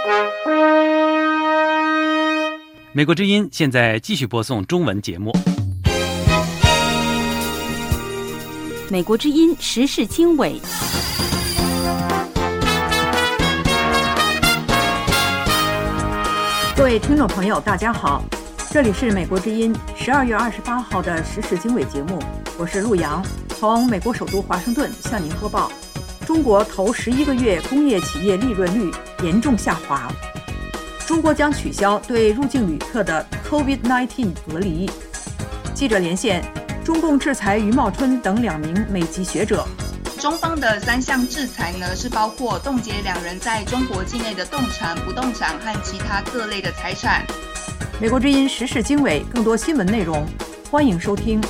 美国之音现在继续播送中文节目。 美国之音时事经纬， 各位听众朋友大家好，这里是美国之音12月28号的时事经纬节目，我是陆洋，从美国首都华盛顿向您播报。中国头11个月工业企业利润率严重下滑，中国将取消对入境旅客的 COVID-19 隔离。记者连线，中共制裁余茂春等2名美籍学者。 中方的3项制裁呢，是包括冻结2人在中国境内的动产、不动产和其他各类的财产。 美国之音时事经纬，更多新闻内容，欢迎收听。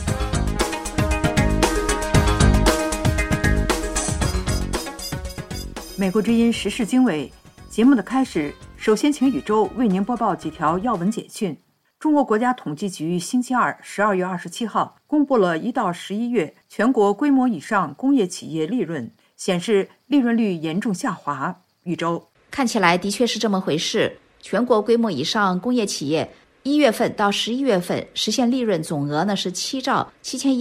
美国之音时事经纬节目的开始，首先请宇宙为您播报几条要闻简讯。中国国家统计局星期二12月27号公布了1到11月全国规模以上工业企业利润，显示利润率严重下滑。宇宙看起来的确是这么回事，全国规模以上工业企业1月份到11月份实现利润总额呢是7兆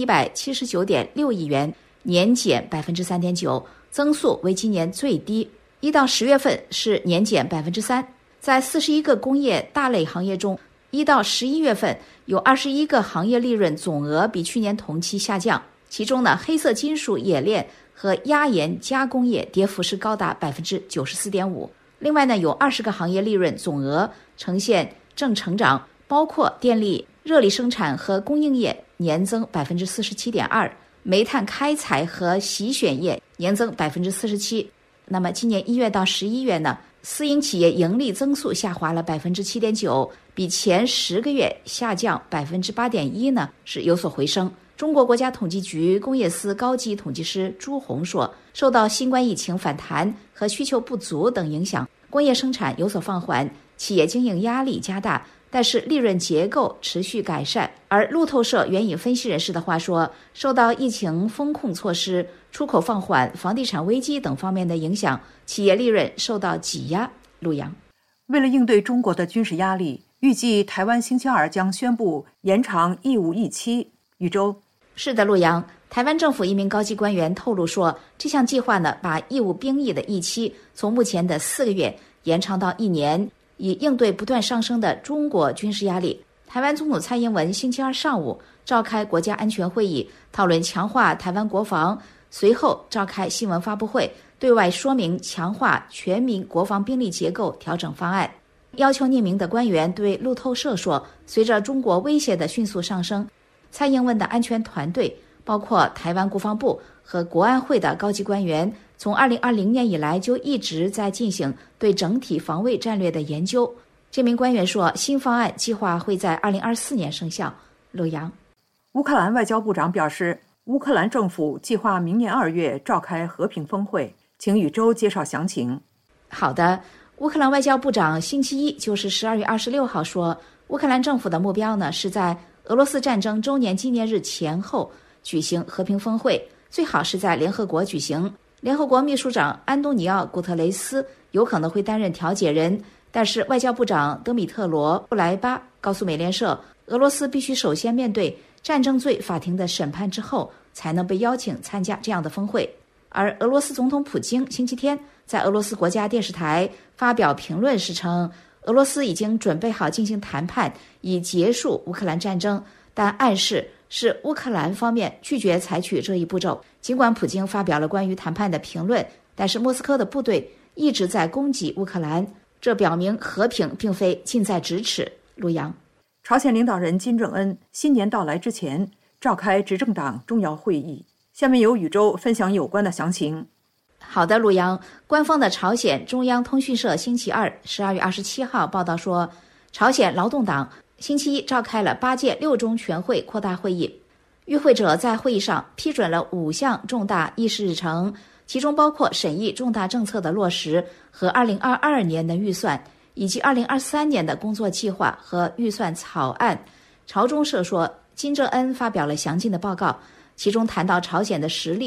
7179.6亿元，年减 3.9%， 增速为今年最低。1到10月份是年减 3%。 在41个工业大类行业中，1到11月份有21个行业利润总额比去年同期下降，其中呢，黑色金属冶炼和压延加工业跌幅是高达 94.5%。 另外呢，有20个行业利润总额呈现正成长，包括电力、热力生产和供应业年增 47.2%， 煤炭开采和洗选业年增 47%。 那么今年1月到11月呢，私营企业盈利增速下滑了 7.9%， 比前10个月下降 8.1% 呢是有所回升。中国国家统计局工业司高级统计师朱红说，受到新冠疫情反弹和需求不足等影响，工业生产有所放缓，企业经营压力加大，但是利润结构持续改善。而路透社援引分析人士的话说，受到疫情风控措施、出口放缓、房地产危机等方面的影响，企业利润受到挤压。陆洋， 为了应对中国的军事压力，预计台湾星期二将宣布延长义务役期。宇宙是的，陆洋，台湾政府一名高级官员透露说，这项计划呢，把义务兵役的役期从目前的4个月延长到1年，以应对不断上升的中国军事压力。台湾总统蔡英文星期二上午召开国家安全会议，讨论强化台湾国防，随后召开新闻发布会，对外说明强化全民国防兵力结构调整方案。要求匿名的官员对路透社说，随着中国威胁的迅速上升，蔡英文的安全团队，包括台湾国防部和国安会的高级官员，从2020年以来就一直在进行对整体防卫战略的研究。这名官员说，新方案计划会在2024年生效。陆洋， 乌克兰外交部长表示，乌克兰政府计划明年2月召开和平峰会，请宇宙介绍详情。 好的，乌克兰外交部长星期一，就是12月26号说，乌克兰政府的目标呢是在俄罗斯战争周年纪念日前后举行和平峰会，最好是在联合国举行。联合国秘书长安东尼奥·古特雷斯有可能会担任调解人，但是外交部长德米特罗·布莱巴告诉美联社，俄罗斯必须首先面对战争罪法庭的审判之后，才能被邀请参加这样的峰会。而俄罗斯总统普京星期天在俄罗斯国家电视台发表评论时称，俄罗斯已经准备好进行谈判以结束乌克兰战争，但暗示是乌克兰方面拒绝采取这一步骤。尽管普京发表了关于谈判的评论，但是莫斯科的部队一直在攻击乌克兰，这表明和平并非近在咫尺。陆洋， 朝鲜领导人金正恩新年到来之前召开执政党重要会议。下面由宇宙分享有关的详情。 好的，陆洋，官方的朝鲜中央通讯社星期二12月27号报道说，朝鲜劳动党星期一召开了8届6中全会扩大会议，与会者在会议上批准了5项重大议事日程，其中包括审议重大政策的落实和2022年的预算，以及2023年的工作计划和预算草案。朝中社说，金正恩发表了详尽的报告，其中谈到朝鲜的实力、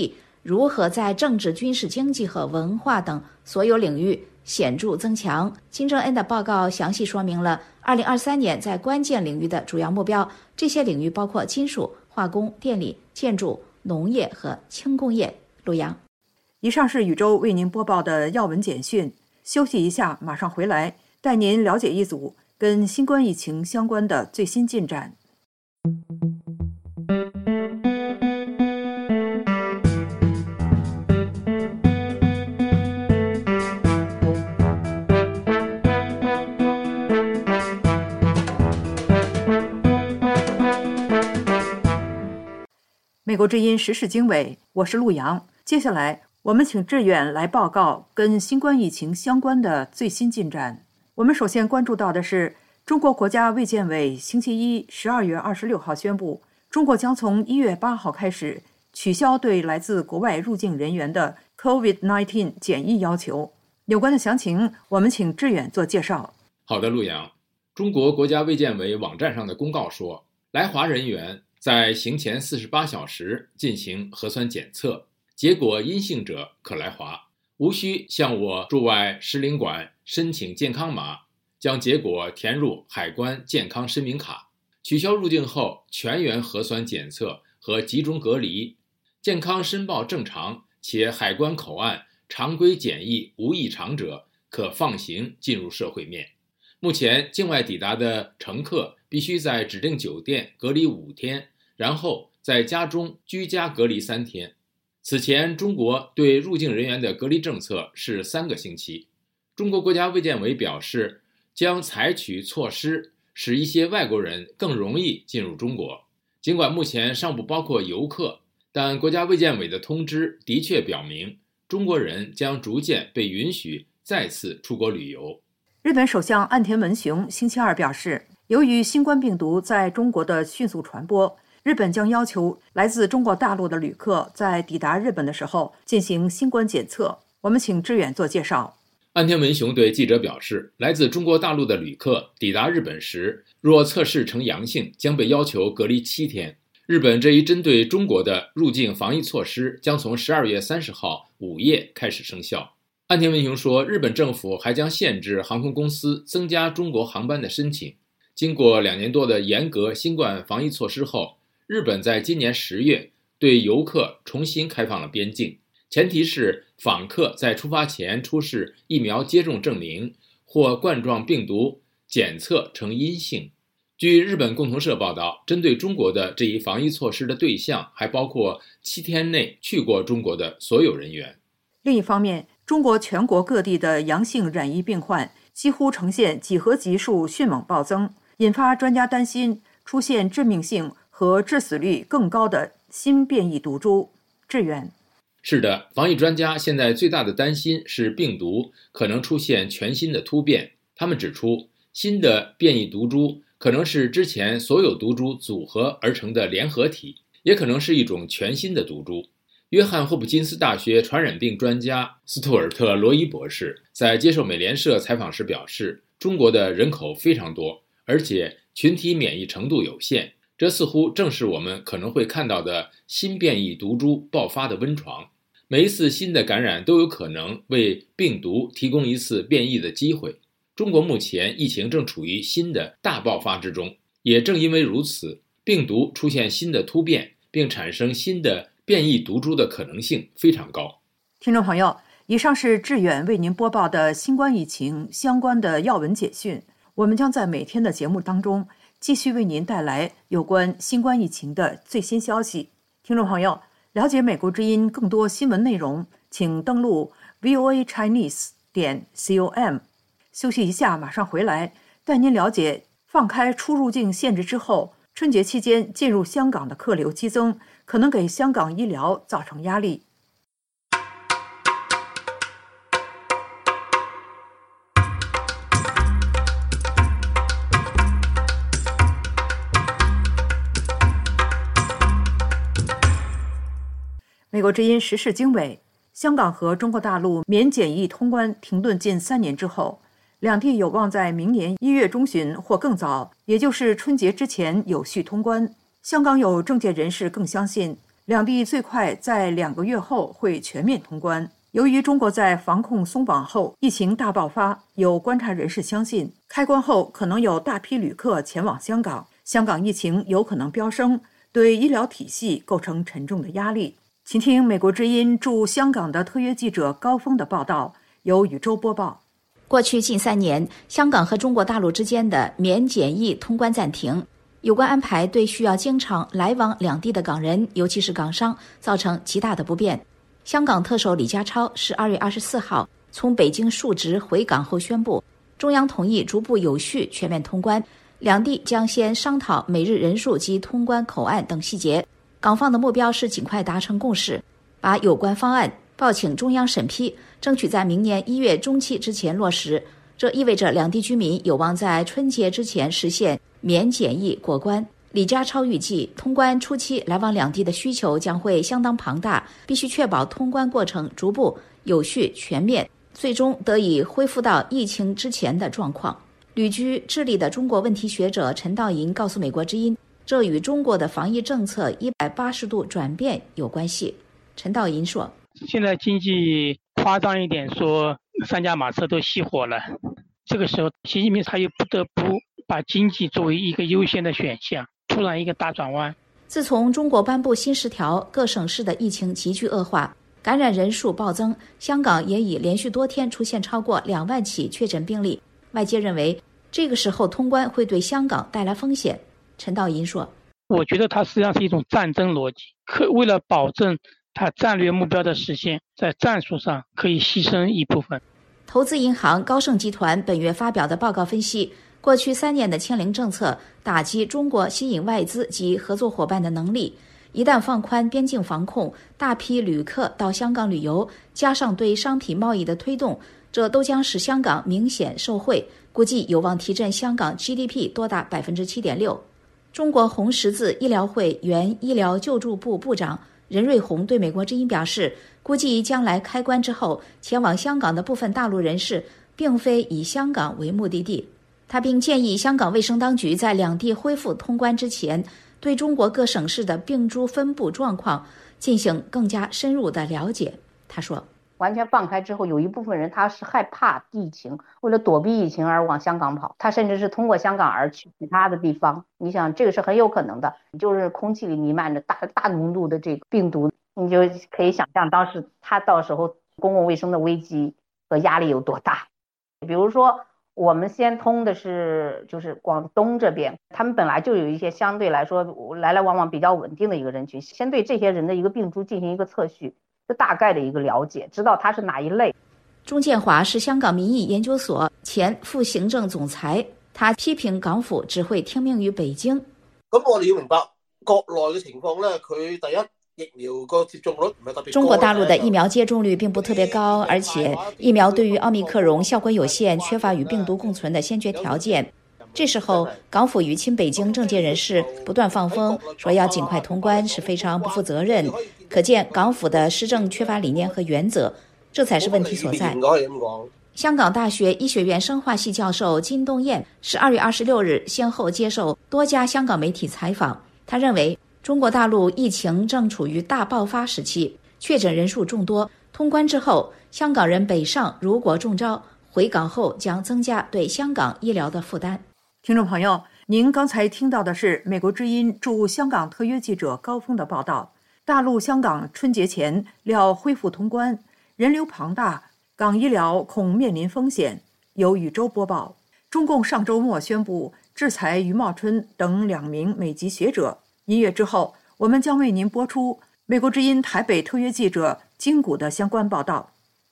如何在政治、军事、经济和文化等所有领域显著增强。金正恩的报告详细说明了2023年在关键领域的主要目标，这些领域包括金属、化工、电力、建筑、农业和轻工业。陆阳， 以上是宇宙为您播报的要闻简讯，休息一下，马上回来，带您了解一组跟新冠疫情相关的最新进展。美国之音时事经纬，我是陆阳。接下来我们请志远来报告跟新冠疫情相关的最新进展。我们首先关注到的是，中国国家卫健委星期一12月26号宣布，中国将从1月8号开始取消对来自国外入境人员的 COVID-19 检疫要求。有关的详情，我们请志远做介绍。 好的，陆阳。中国国家卫健委网站上的公告说，来华人员在行前48小时进行核酸检测，结果阴性者可来华，无需向我驻外使领馆申请健康码，将结果填入海关健康申明卡，取消入境后全员核酸检测和集中隔离，健康申报正常且海关口岸常规检疫无异常者可放行进入社会面。目前境外抵达的乘客必须在指定酒店隔离5天，然后在家中居家隔离3天。此前中国对入境人员的隔离政策是3个星期。中国国家卫健委表示，将采取措施使一些外国人更容易进入中国。尽管目前尚不包括游客，但国家卫健委的通知的确表明，中国人将逐渐被允许再次出国旅游。 日本首相岸田文雄星期二表示，由于新冠病毒在中国的迅速传播，日本将要求来自中国大陆的旅客在抵达日本的时候进行新冠检测。我们请志远做介绍。 岸田文雄对记者表示，来自中国大陆的旅客抵达日本时，若测试呈阳性，将被要求隔离7天。日本这一针对中国的入境防疫措施将从12月30号午夜开始生效。岸田文雄说，日本政府还将限制航空公司增加中国航班的申请。经过2年多的严格新冠防疫措施后，日本在今年10月对游客重新开放了边境，前提是访客在出发前出示疫苗接种证明或冠状病毒检测呈阴性。据日本共同社报道，针对中国的这一防疫措施的对象还包括7天内去过中国的所有人员。 另一方面，中国全国各地的阳性染疫病患几乎呈现几何级数迅猛暴增，引发专家担心出现致命性和致死率更高的新变异毒株。志远， 是的，防疫专家现在最大的担心是病毒可能出现全新的突变。他们指出，新的变异毒株可能是之前所有毒株组合而成的联合体，也可能是一种全新的毒株。约翰霍普金斯大学传染病专家斯图尔特·罗伊博士在接受美联社采访时表示，中国的人口非常多，而且群体免疫程度有限，这似乎正是我们可能会看到的新变异毒株爆发的温床。每一次新的感染都有可能为病毒提供一次变异的机会。中国目前疫情正处于新的大爆发之中，也正因为如此，病毒出现新的突变并产生新的变异毒株的可能性非常高。 听众朋友，以上是志远为您播报的新冠疫情相关的要闻简讯。我们将在每天的节目当中继续为您带来有关新冠疫情的最新消息。听众朋友，了解美国之音更多新闻内容，请登录 voachinese.com。 休息一下，马上回来带您了解放开出入境限制之后，春节期间进入香港的客流激增，可能给香港医疗造成压力。美国之音时事经纬，香港和中国大陆免检疫通关停顿近3年之后，两地有望在明年1月中旬或更早，也就是春节之前有序通关。香港有政界人士更相信， 两地最快在2个月后会全面通关。由于中国在防控松绑后疫情大爆发，有观察人士相信，开关后可能有大批旅客前往香港，香港疫情有可能飙升，对医疗体系构成沉重的压力。请听美国之音驻香港的特约记者高峰的报道，由宇宙播报。 过去近3年，香港和中国大陆之间的免检疫通关暂停，有关安排对需要经常来往两地的港人，尤其是港商，造成极大的不便。香港特首李家超12月24号从北京述职回港后宣布，中央同意逐步有序全面通关，两地将先商讨每日人数及通关口岸等细节。港方的目标是尽快达成共识，把有关方案报请中央审批，争取在明年1月中期之前落实。这意味着两地居民有望在春节之前实现免检疫过关。李家超预计，通关初期来往两地的需求将会相当庞大，必须确保通关过程逐步、有序、全面，最终得以恢复到疫情之前的状况。旅居智利的中国问题学者陈道银告诉美国之音，这与中国的防疫政策180度转变有关系。陈道银说， 现在经济夸张一点说3驾马车都熄火了，这个时候习近平他又不得不把经济作为一个优先的选项，突然一个大转弯。 自从中国颁布新10条，各省市的疫情急剧恶化，感染人数暴增，香港也已连续多天出现超过2万起确诊病例。外界认为这个时候通关会对香港带来风险。陈道银说， 我觉得它实际上是一种战争逻辑，为了保证它战略目标的实现，在战术上可以牺牲一部分。 投资银行高盛集团本月发表的报告分析，过去3年的清零政策打击中国吸引外资及合作伙伴的能力，一旦放宽边境防控，大批旅客到香港旅游，加上对商品贸易的推动，这都将使香港明显受惠，估计有望提振香港 GDP 多达 7.6%。中国红十字医疗会原医疗救助部部长任瑞红对美国之音表示，估计将来开关之后，前往香港的部分大陆人士并非以香港为目的地。他并建议香港卫生当局在两地恢复通关之前，对中国各省市的病株分布状况进行更加深入的了解。他说， 完全放开之后，有一部分人他是害怕疫情，为了躲避疫情而往香港跑，他甚至是通过香港而去其他的地方。你想，这个是很有可能的，就是空气里弥漫着大浓度的这个病毒，你就可以想象当时他到时候公共卫生的危机和压力有多大。比如说我们先通的是就是广东这边，他们本来就有一些相对来说来来往往比较稳定的一个人群，先对这些人的一个病株进行一个测序，就大概的一个了解，知道他是哪一类。 钟建华是香港民意研究所前副行政总裁，他批评港府只會聽命於北京。 咁我哋要明白國內嘅情況咧，佢第一疫苗個接種率唔係特別高。 中國大陸的疫苗接種率並不特別高，而且疫苗對於奧密克戎效果有限，缺乏與病毒共存的先決條件。這時候港府與親北京政界人士不斷放風，說要盡快通關是非常不負責任，可見港府的施政缺乏理念和原則，這才是問題所在。香港大學醫學院生化系教授金東燕12月26日先後接受多家香港媒體採訪，他認為中國大陸疫情正處於大爆發時期，確診人數眾多，通關之後香港人北上如果中招，回港後將增加對香港醫療的負擔。 聽眾朋友，您剛才聽到的是美國之音駐香港特約記者高峰的報道。大陸香港春節前料恢復通關，人流龐大，港醫療恐面臨風險。由宇宙播報，中共上周末宣布制裁余茂春等2名美籍學者。1月之後，我們將為您播出美國之音台北特約記者金谷的相關報道。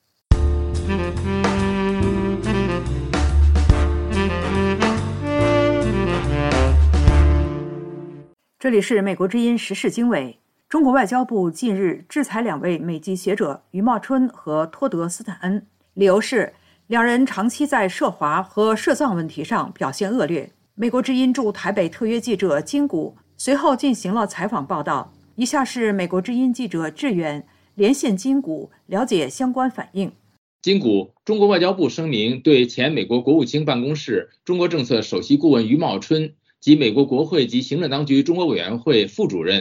這裡是美國之音時事經緯。中國外交部近日制裁2位美籍學者余茂春和托德斯坦恩，理由是2人長期在涉華和涉藏問題上表現惡劣。美國之音駐台北特約記者金谷隨後進行了採訪報道。以下是美國之音記者志遠連線金谷了解相關反應。 金谷，中國外交部聲明對前美國國務卿辦公室中國政策首席顧問余茂春及美國國會及行政當局中國委員會副主任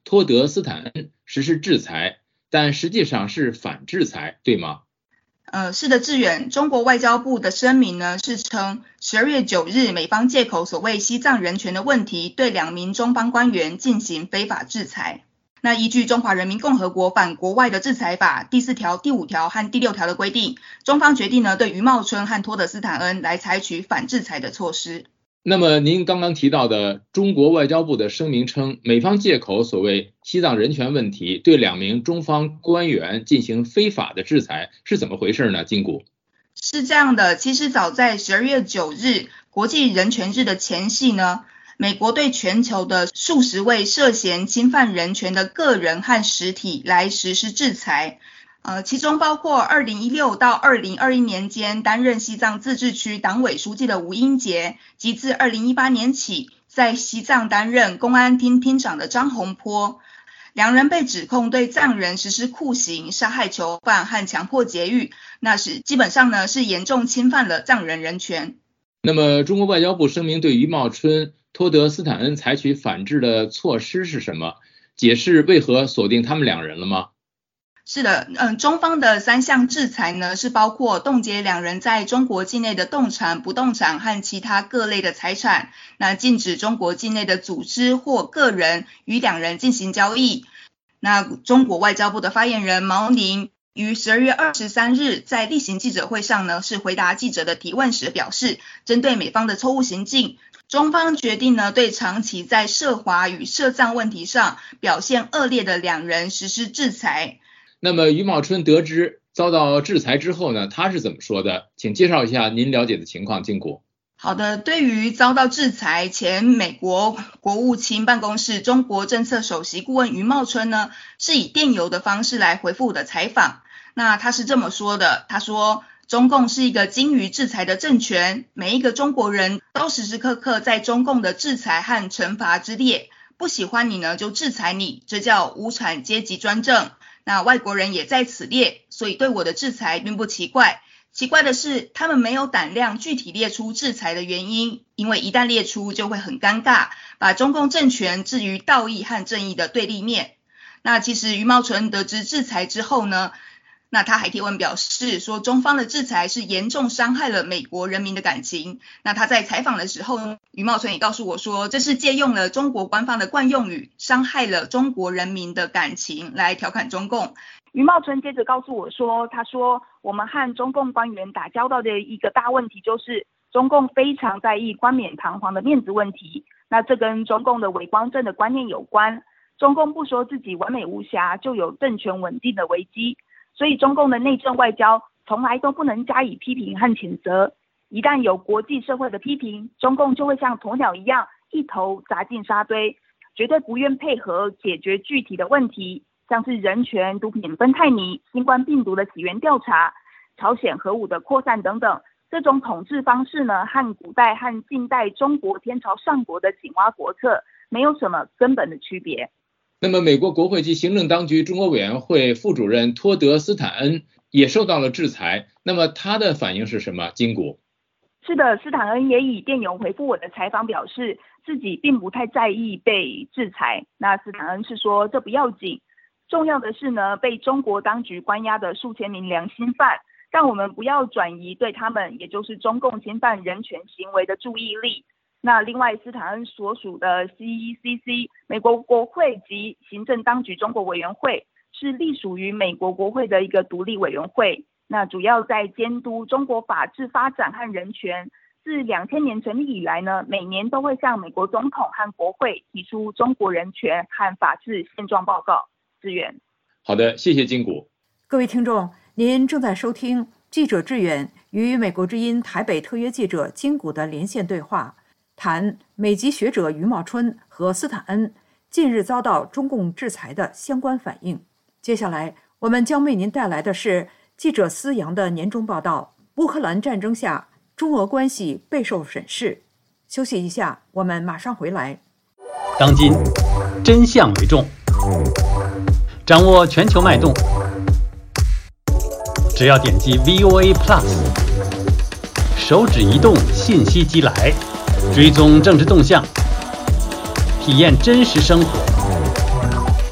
托德斯坦恩实施制裁，但实际上是反制裁，对吗？ 是的，志远，中国外交部的声明呢是称12月9日美方借口所谓西藏人权的问题，对2名中方官员进行非法制裁。那依据中华人民共和国反国外的制裁法第4条、第5条和第6条的规定，中方决定呢对余茂春和托德斯坦恩来采取反制裁的措施。 那么您刚刚提到的中国外交部的声明称，美方借口所谓西藏人权问题，对2名中方官员进行非法的制裁，是怎么回事呢？金谷。 是这样的，其实早在12月9日国际人权日的前夕呢，美国对全球的数十位涉嫌侵犯人权的个人和实体来实施制裁。其中包括2016到2021年间担任西藏自治区党委书记的吴英杰，及自2018年起在西藏担任公安厅厅长的张洪波。2人被指控对藏人实施酷刑、杀害囚犯和强迫劫狱，那是基本上呢是严重侵犯了藏人人权。 那么中国外交部声明对余茂春、托德斯坦恩采取反制的措施是什么？解释为何锁定他们2人了吗？ 是的，中方的3项制裁呢，是包括冻结2人在中国境内的动产、不动产和其他各类的财产，那禁止中国境内的组织或个人与2人进行交易。那中国外交部的发言人毛宁于12月23日在例行记者会上呢，是回答记者的提问时表示，针对美方的错误行径，中方决定呢对长期在涉华与涉藏问题上表现恶劣的2人实施制裁。 那么余茂春得知遭到制裁之后呢，他是怎么说的？请介绍一下您了解的情况，金谷。 好的，对于遭到制裁，前美国国务卿办公室中国政策首席顾问余茂春呢，是以电邮的方式来回复我的采访。那他是这么说的，他说，中共是一个精于制裁的政权，每一个中国人都时时刻刻在中共的制裁和惩罚之列，不喜欢你呢就制裁你，这叫无产阶级专政。那外国人也在此列，所以对我的制裁并不奇怪。奇怪的是，他们没有胆量具体列出制裁的原因，因为一旦列出就会很尴尬，把中共政权置于道义和正义的对立面。那其实余茂春得知制裁之后呢，那他还贴文表示说，中方的制裁是严重伤害了美国人民的感情。那他在采访的时候呢，余茂春也告诉我说，这是借用了中国官方的惯用语，伤害了中国人民的感情来调侃中共。 余茂春接着告诉我说，他说我们和中共官员打交道的一个大问题就是中共非常在意冠冕堂皇的面子问题，那这跟中共的伪光正的观念有关。中共不说自己完美无瑕，就有政权稳定的危机，所以中共的内政外交从来都不能加以批评和谴责。一旦有国际社会的批评，中共就会像鸵鸟一样一头扎进沙堆，绝对不愿配合解决具体的问题，像是人权、毒品芬太尼、新冠病毒的起源调查、朝鲜核武的扩散等等。这种统治方式呢，和古代和近代中国天朝上国的井蛙国策没有什么根本的区别。 那么美国国会及行政当局中国委员会副主任托德斯坦恩也受到了制裁，那么他的反应是什么？金谷。 是的，斯坦恩也以电邮回复我的采访，表示自己并不太在意被制裁。那斯坦恩是说这不要紧，重要的是呢，被中国当局关押的数千名良心犯，让我们不要转移对他们，也就是中共侵犯人权行为的注意力。那另外，斯坦恩所属的 CECC 美国国会及行政当局中国委员会是隶属于美国国会的一个独立委员会，那主要在监督中国法治发展和人权。自2000年成立以来呢，每年都会向美国总统和国会提出中国人权和法治现状报告。志远。 好的，谢谢金谷。 各位听众，您正在收听记者志远与美国之音台北特约记者金谷的连线对话，谈美籍学者余茂春和斯坦恩近日遭到中共制裁的相关反应。接下来我们将为您带来的是记者思阳的年终报道，乌克兰战争下中俄关系备受审视。休息一下，我们马上回来。 当今真相为重，掌握全球脉动，只要点击 VOA Plus， 手指移动，信息即来，追踪政治动向，体验真实生活。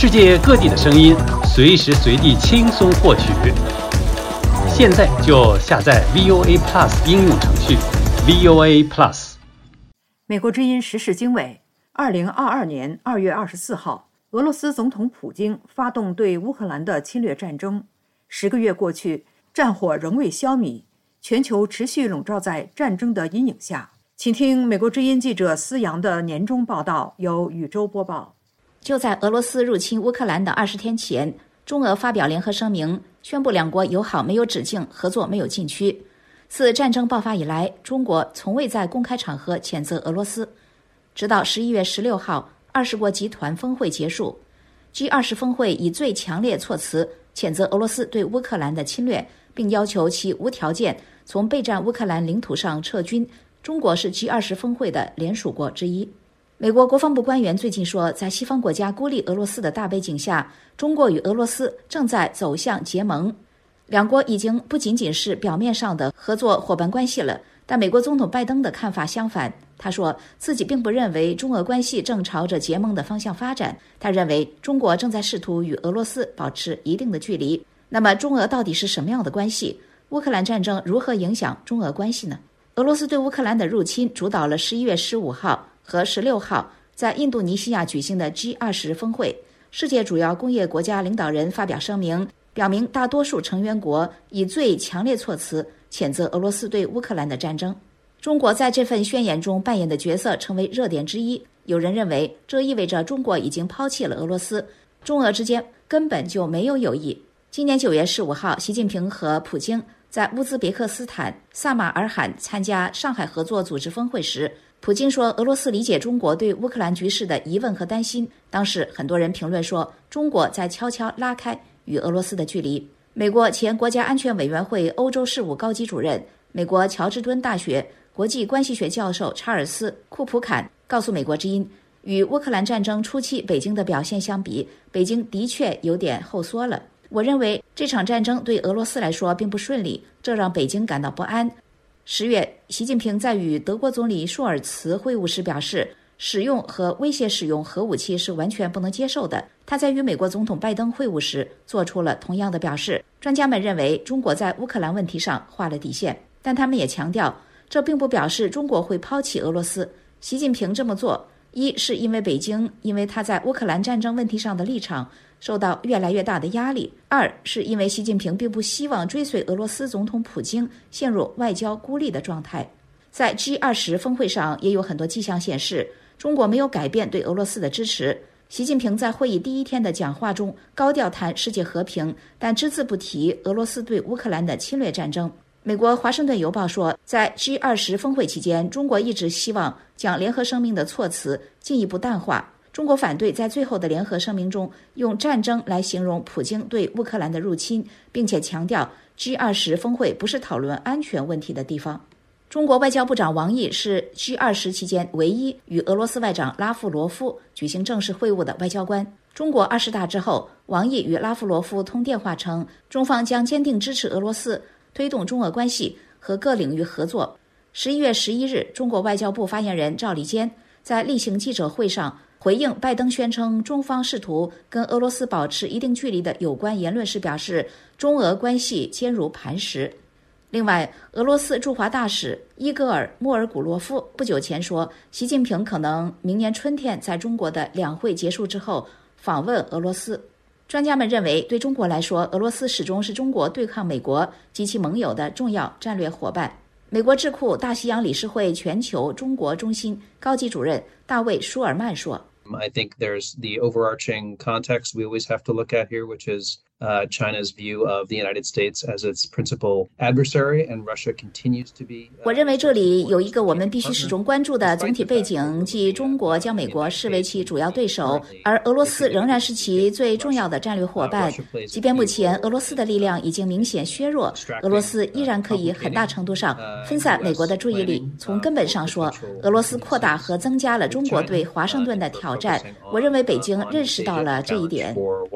世界各地的声音，随时随地轻松获取。现在就下载 VOA Plus 应用程序 VOA Plus。 美国之音时事经纬，2022年2月24号，俄罗斯总统普京发动对乌克兰的侵略战争。10个月过去，战火仍未消弭，全球持续笼罩在战争的阴影下。请听美国之音记者思阳的年终报道，由宇宙播报。 就在俄罗斯入侵乌克兰的20天前，中俄发表联合声明，宣布两国友好没有止境，合作没有禁区。自战争爆发以来，中国从未在公开场合谴责俄罗斯。直到11月16号，20国集团峰会结束， G20 峰会以最强烈措辞谴责俄罗斯对乌克兰的侵略，并要求其无条件从备战乌克兰领土上撤军。中国是 G20 峰会的联署国之一。美国国防部官员最近说，在西方国家孤立俄罗斯的大背景下，中国与俄罗斯正在走向结盟。两国已经不仅仅是表面上的合作伙伴关系了，但美国总统拜登的看法相反。他说自己并不认为中俄关系正朝着结盟的方向发展，他认为中国正在试图与俄罗斯保持一定的距离。那么中俄到底是什么样的关系？乌克兰战争如何影响中俄关系呢？俄罗斯对乌克兰的入侵主导了11月15号和16号在印度尼西亚举行的 G20 峰会。世界主要工业国家领导人发表声明，表明大多数成员国以最强烈措辞谴责俄罗斯对乌克兰的战争。中国在这份宣言中扮演的角色成为热点之一。有人认为这意味着中国已经抛弃了俄罗斯，中俄之间根本就没有友谊。今年9月15号，习近平和普京在乌兹别克斯坦萨马尔罕参加上海合作组织峰会时，普京说俄罗斯理解中国对乌克兰局势的疑问和担心。当时很多人评论说，中国在悄悄拉开与俄罗斯的距离。美国前国家安全委员会欧洲事务高级主任、美国乔治敦大学国际关系学教授查尔斯·库普坎告诉美国之音，与乌克兰战争初期北京的表现相比，北京的确有点后缩了。我认为这场战争对俄罗斯来说并不顺利，这让北京感到不安。10月，习近平在与德国总理舒尔茨会晤时表示，使用和威胁使用核武器是完全不能接受的。他在与美国总统拜登会晤时做出了同样的表示。专家们认为中国在乌克兰问题上画了底线，但他们也强调，这并不表示中国会抛弃俄罗斯。习近平这么做，一是因为北京因为他在乌克兰战争问题上的立场受到越来越大的压力，二是因为习近平并不希望追随俄罗斯总统普京陷入外交孤立的状态。在 G20 峰会上也有很多迹象显示，中国没有改变对俄罗斯的支持。习近平在会议第一天的讲话中高调谈世界和平，但只字不提俄罗斯对乌克兰的侵略战争。美国《华盛顿邮报》说，在 G20 峰会期间，中国一直希望将联合声明的措辞进一步淡化。中国反对在最后的联合声明中用战争来形容普京对乌克兰的入侵，并且强调 G20 峰会不是讨论安全问题的地方。中国外交部长王毅是 G20 期间唯一与俄罗斯外长拉夫罗夫举行正式会晤的外交官。中国20大之后，王毅与拉夫罗夫通电话称，中方将坚定支持俄罗斯推动中俄关系和各领域合作。11月11日，中国外交部发言人赵立坚在例行记者会上回应拜登宣称中方试图跟俄罗斯保持一定距离的有关言论时表示，中俄关系坚如磐石。另外，俄罗斯驻华大使伊戈尔·莫尔古罗夫不久前说，习近平可能明年春天在中国的两会结束之后访问俄罗斯。专家们认为，对中国来说，俄罗斯始终是中国对抗美国及其盟友的重要战略伙伴。美国智库大西洋理事会全球中国中心高级主任大卫·舒尔曼说， I think there's the overarching context we always have to look at here, which is China's view of the United States as its principal adversary, and Russia continues to be. 我认为这里有一个我们必须始终关注的总体背景，即中国将美国视为其主要对手，而俄罗斯仍然是其最重要的战略伙伴。即便目前俄罗斯的力量已经明显削弱，俄罗斯依然可以很大程度上分散美国的注意力。从根本上说，俄罗斯扩大和增加了中国对华盛顿的挑战。我认为北京认识到了这一点。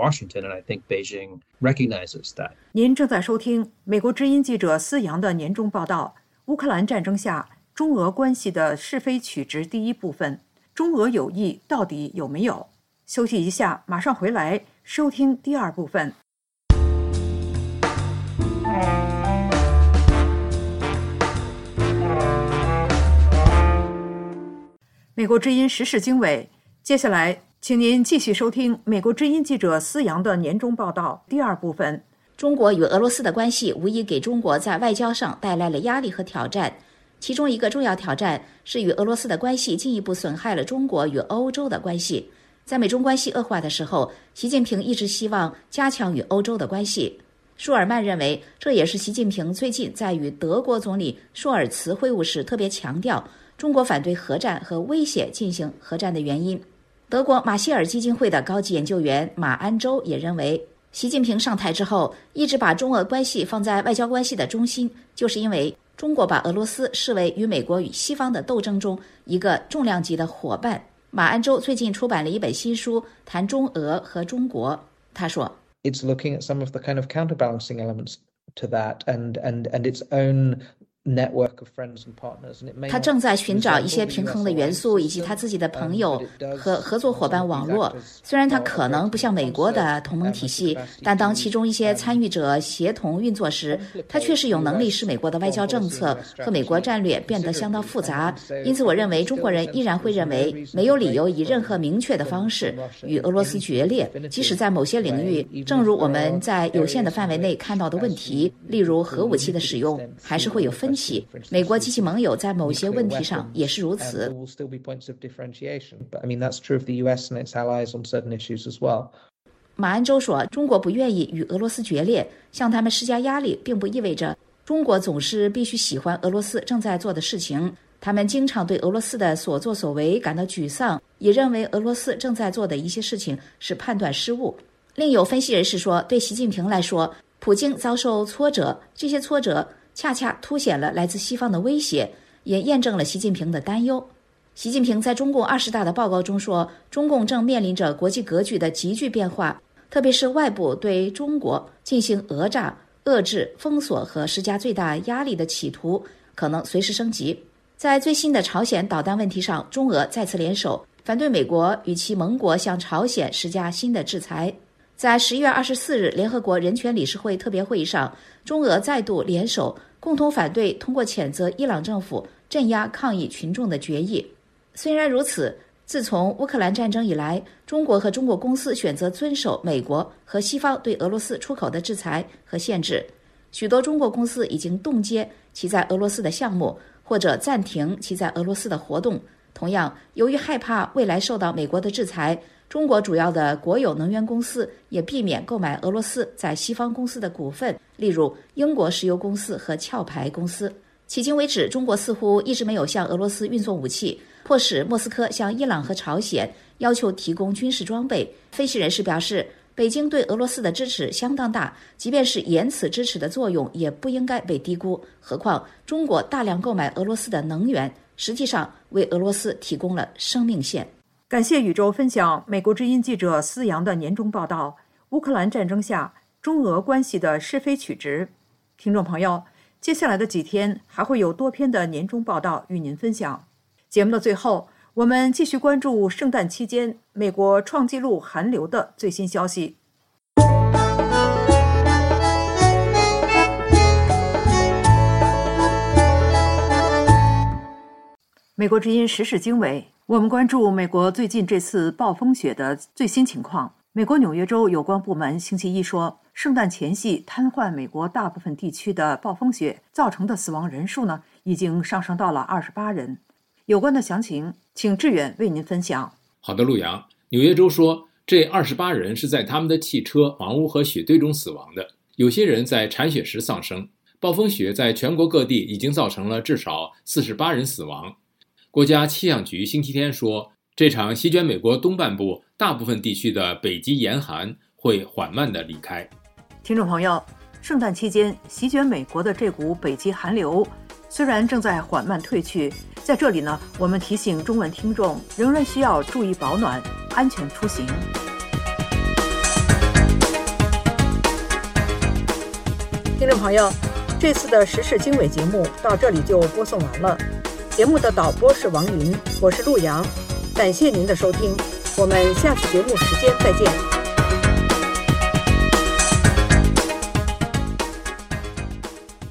您正在收听美国之音记者思阳的年终报道，乌克兰战争下中俄关系的是非曲直第一部分，中俄友谊到底有没有？ 休息一下，马上回来收听第二部分。美国之音时事经纬，接下来请您继续收听美国之音记者思阳的年终报道第二部分。 中国与俄罗斯的关系无疑给中国在外交上带来了压力和挑战，其中一个重要挑战是与俄罗斯的关系进一步损害了中国与欧洲的关系。在美中关系恶化的时候，习近平一直希望加强与欧洲的关系。舒尔曼认为，这也是习近平最近在与德国总理舒尔茨会晤时特别强调中国反对核战和威胁进行核战的原因。德国马歇尔基金会的高级研究员马安洲也认为，习近平上台之后一直把中俄关系放在外交关系的中心，就是因为中国把俄罗斯视为与美国与西方的斗争中一个重量级的伙伴。马安洲最近出版了一本新书，谈中俄和中国。他说 It's looking at some of the kind of counterbalancing elements to that and its own network of friends and partners. 他正在寻找一些平衡的元素，以及他自己的朋友和合作伙伴网络。虽然他可能不像美国的同盟体系，但当其中一些参与者协同运作时，他确实有能力使美国的外交政策和美国战略变得相当复杂。因此我认为中国人依然会认为没有理由以任何明确的方式与俄罗斯决裂，即使在某些领域，正如我们在有限的范围内看到的问题，例如核武器的使用，还是会有分歧。美国及其盟友在某些问题上也是如此。马安洲说，中国不愿意与俄罗斯决裂，向他们施加压力并不意味着中国总是必须喜欢俄罗斯正在做的事情。他们经常对俄罗斯的所作所为感到沮丧，也认为俄罗斯正在做的一些事情是判断失误。另有分析人士说，对习近平来说，普京遭受挫折，这些挫折恰恰凸显了来自西方的威胁，也验证了习近平的担忧。习近平在中共20大的报告中说，中共正面临着国际格局的急剧变化，特别是外部对中国进行讹诈、遏制、封锁和施加最大压力的企图可能随时升级。在最新的朝鲜导弹问题上，中俄再次联手，反对美国与其盟国向朝鲜施加新的制裁。在11月24日联合国人权理事会特别会议上，中俄再度联手，共同反对通过谴责伊朗政府镇压抗议群众的决议。虽然如此，自从乌克兰战争以来，中国和中国公司选择遵守美国和西方对俄罗斯出口的制裁和限制。许多中国公司已经冻结其在俄罗斯的项目，或者暂停其在俄罗斯的活动。同样，由于害怕未来受到美国的制裁，中国主要的国有能源公司也避免购买俄罗斯在西方公司的股份，例如英国石油公司和壳牌公司。迄今为止，中国似乎一直没有向俄罗斯运送武器，迫使莫斯科向伊朗和朝鲜要求提供军事装备。分析人士表示，北京对俄罗斯的支持相当大，即便是言辞支持的作用也不应该被低估。何况中国大量购买俄罗斯的能源，实际上为俄罗斯提供了生命线。 感谢宇宙分享美国之音记者思阳的年终报道，乌克兰战争下中俄关系的是非曲直。听众朋友，接下来的几天还会有多篇的年终报道与您分享。节目的最后，我们继续关注圣诞期间美国创纪录寒流的最新消息。美国之音时事经纬，我们关注美国最近这次暴风雪的最新情况。美国纽约州有关部门星期一说，圣诞前夕瘫痪美国大部分地区的暴风雪造成的死亡人数呢，已经上升到了28人。有关的详情，请志远为您分享。 好的，陆阳。纽约州说，这28人是在他们的汽车、房屋和雪堆中死亡的，有些人在铲雪时丧生。暴风雪在全国各地已经造成了至少48人死亡。国家气象局星期天说，这场席卷美国东半部大部分地区的北极严寒会缓慢地离开。 听众朋友，圣诞期间席卷美国的这股北极寒流虽然正在缓慢退去，在这里呢，我们提醒中文听众仍然需要注意保暖，安全出行。听众朋友，这次的时事经纬节目到这里就播送完了。节目的导播是王云，我是陆阳，感谢您的收听， 我们下次节目时间再见。